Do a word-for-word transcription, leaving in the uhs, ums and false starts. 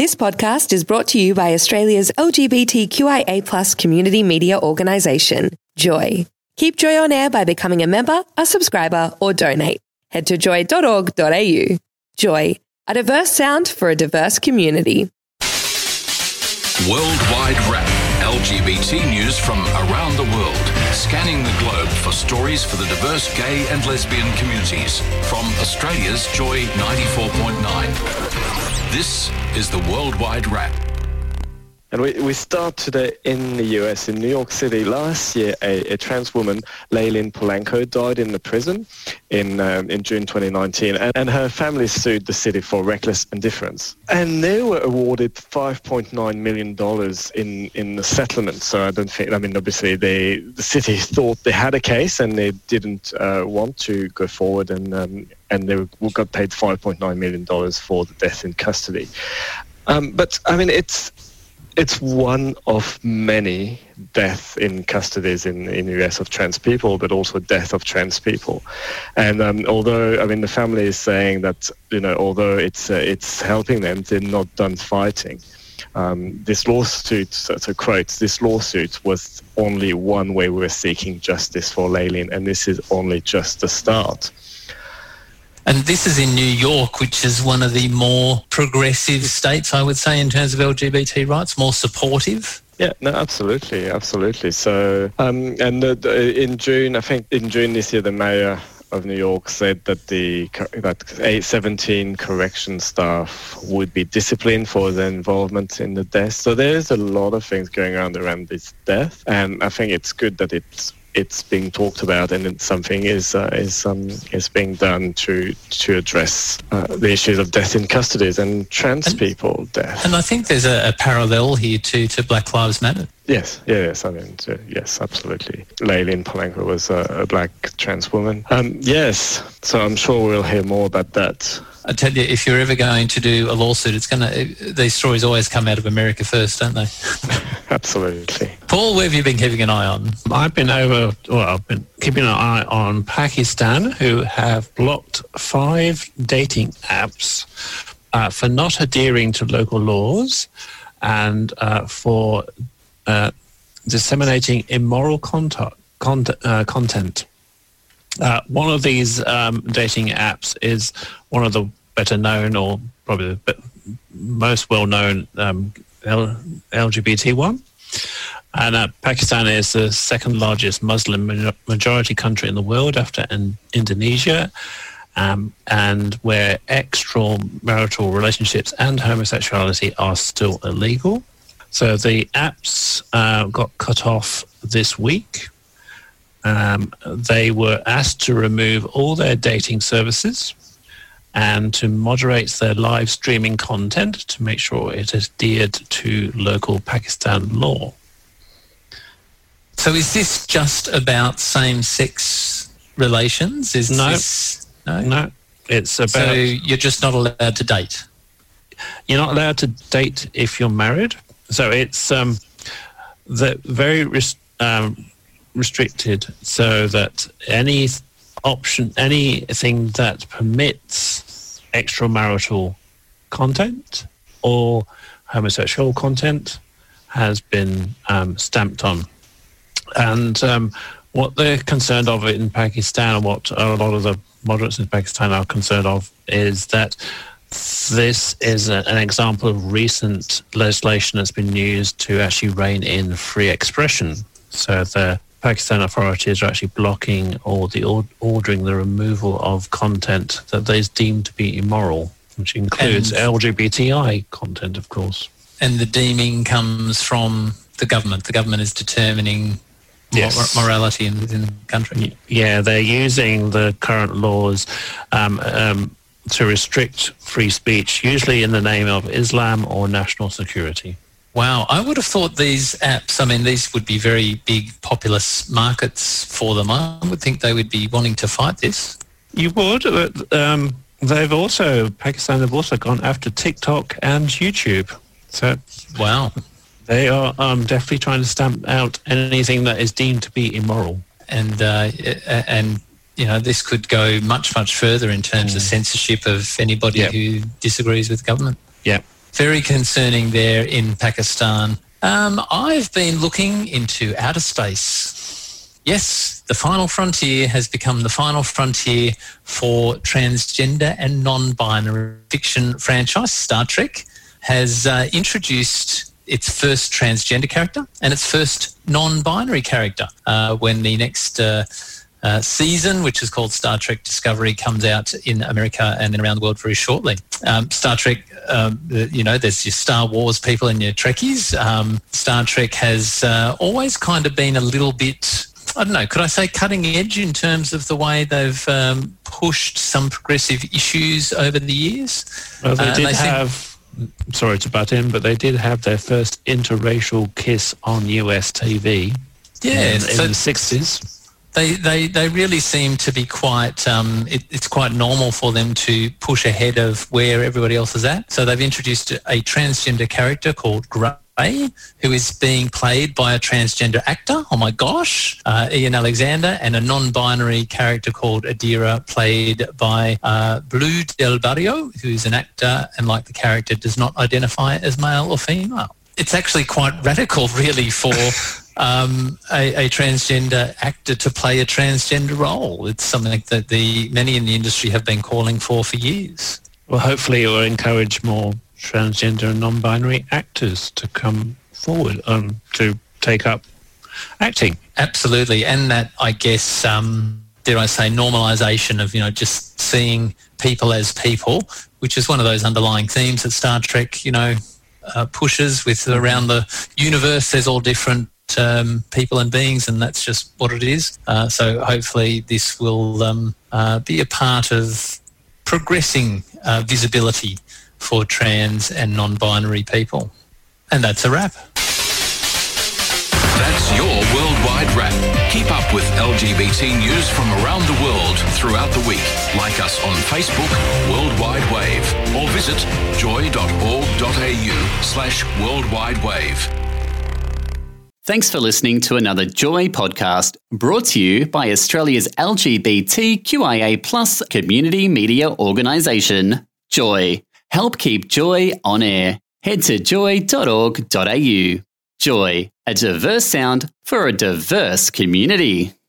This podcast is brought to you by Australia's L G B T Q I A plus community media organisation, Joy. Keep Joy on air by becoming a member, a subscriber, or donate. Head to joy dot org dot a u. Joy, a diverse sound for a diverse community. Worldwide Wrap. L G B T news from around the world, scanning the globe for stories for the diverse gay and lesbian communities. From Australia's Joy ninety-four point nine. This is the Worldwide Wrap. And we, we start today in the U S, in New York City. Last year, a, a trans woman, Layleen Polanco, died in the prison in um, in June twenty nineteen, and, and her family sued the city for reckless indifference. And they were awarded five point nine million dollars in, in the settlement. So I don't think, I mean, obviously, they, the city thought they had a case and they didn't uh, want to go forward, and, um, and they got paid five point nine million dollars for the death in custody. Um, but, I mean, it's... It's one of many deaths in custodies in, in the U S of trans people, but also death of trans people. And um, although, I mean, the family is saying that, you know, although it's uh, it's helping them, they're not done fighting. Um, this lawsuit, so to quote, this lawsuit was only one way we were seeking justice for Layleen, and this is only just the start. And this is in New York, which is one of the more progressive states, I would say, in terms of L G B T rights, more supportive. Yeah, no, absolutely, absolutely. So, um, and uh, in June, I think in June this year, the mayor of New York said that the that seventeen correction staff would be disciplined for their involvement in the death. So there's a lot of things going on around this death, and I think it's good that it's it's being talked about, and something is uh, is um, is being done to to address uh, the issues of death in custodies and trans and, people death. And I think there's a, a parallel here to, to Black Lives Matter. Yes, yes, I mean, uh, yes, absolutely. Layleen Polanco was a, a black trans woman. Um, yes, so I'm sure we'll hear more about that. I tell you, if you're ever going to do a lawsuit, it's going to. These stories always come out of America first, don't they? Absolutely. Paul, where have you been keeping an eye on? I've been over. Well, I've been keeping an eye on Pakistan, who have blocked five dating apps uh, for not adhering to local laws and uh, for uh, disseminating immoral content. Con- uh, content. Uh, one of these um, dating apps is one of the better known, or probably the most well known um, L- L G B T one. And uh, Pakistan is the second largest Muslim majority country in the world after in- Indonesia, um, and where extramarital relationships and homosexuality are still illegal. So the apps uh, got cut off this week. Um, they were asked to remove all their dating services and to moderate their live streaming content to make sure it adhered to local Pakistan law. So is this just about same-sex relations? Is no, this, no, no. It's about. So you're just not allowed to date. You're not allowed to date if you're married. So it's um, the very. Rest- um, restricted, so that any option, anything that permits extramarital content or homosexual content has been um, stamped on. And um, what they're concerned of in Pakistan, and what a lot of the moderates in Pakistan are concerned of, is that this is a, an example of recent legislation that's been used to actually rein in free expression. So the Pakistan authorities are actually blocking or the or, ordering the removal of content that they deem to be immoral, which includes and, L G B T I content, of course. And the deeming comes from the government. The government is determining yes. morality in, in the country. Yeah, they're using the current laws um, um, to restrict free speech, usually in the name of Islam or national security. Wow, I would have thought these apps, I mean, these would be very big populous markets for them. I would think they would be wanting to fight this. You would, but um, they've also, Pakistan have also gone after TikTok and YouTube. So, wow. They are um, definitely trying to stamp out anything that is deemed to be immoral. And, uh, and you know, this could go much, much further in terms mm. of censorship of anybody yep. who disagrees with government. Yeah. very concerning there in Pakistan. Um, I've been looking into outer space. Yes, the final frontier has become the final frontier for transgender and non-binary fiction franchise. Star Trek has uh, introduced its first transgender character and its first non-binary character uh, when the next uh, uh, season, which is called Star Trek Discovery, comes out in America and then around the world very shortly. Um, Star Trek, um, you know, there's your Star Wars people and your Trekkies. Um, Star Trek has uh, always kind of been a little bit, I don't know, could I say cutting edge in terms of the way they've um, pushed some progressive issues over the years? Well, they uh, did they have... Seem- Sorry to butt in, but they did have their first interracial kiss on U S T V yeah, in, so in the sixties. They, they, they really seem to be quite, um, it, it's quite normal for them to push ahead of where everybody else is at. So they've introduced a, a transgender character called Grey, who is being played by a transgender actor, oh my gosh, uh, Ian Alexander, and a non-binary character called Adira, played by uh, Blue Del Barrio, who is an actor and, like the character, does not identify as male or female. It's actually quite radical, really, for um, a, a transgender actor to play a transgender role. It's something that the many in the industry have been calling for for years. Well, hopefully it will encourage more transgender and non-binary actors to come forward um, to take up acting. Absolutely. And that, I guess, um, dare I say, normalisation of, you know, just seeing people as people, which is one of those underlying themes that Star Trek, you know, uh, pushes with around the universe. There's all different um, people and beings, and that's just what it is. Uh, so hopefully this will um, uh, be a part of progressing uh, visibility for trans and non-binary people. And that's a wrap. That's your Worldwide Wrap. Keep up with L G B T news from around the world throughout the week. Like us on Facebook, Worldwide Wave, or visit joy.org.au slash Worldwide Wave. Thanks for listening to another Joy podcast, brought to you by Australia's L G B T Q I A plus community media organisation, Joy. Help keep Joy on air. Head to joy dot org dot a u. Joy, a diverse sound for a diverse community.